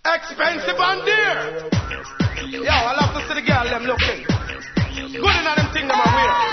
Expensive and dear. Yo, I love to see the girl them looking good in them thing them I wear.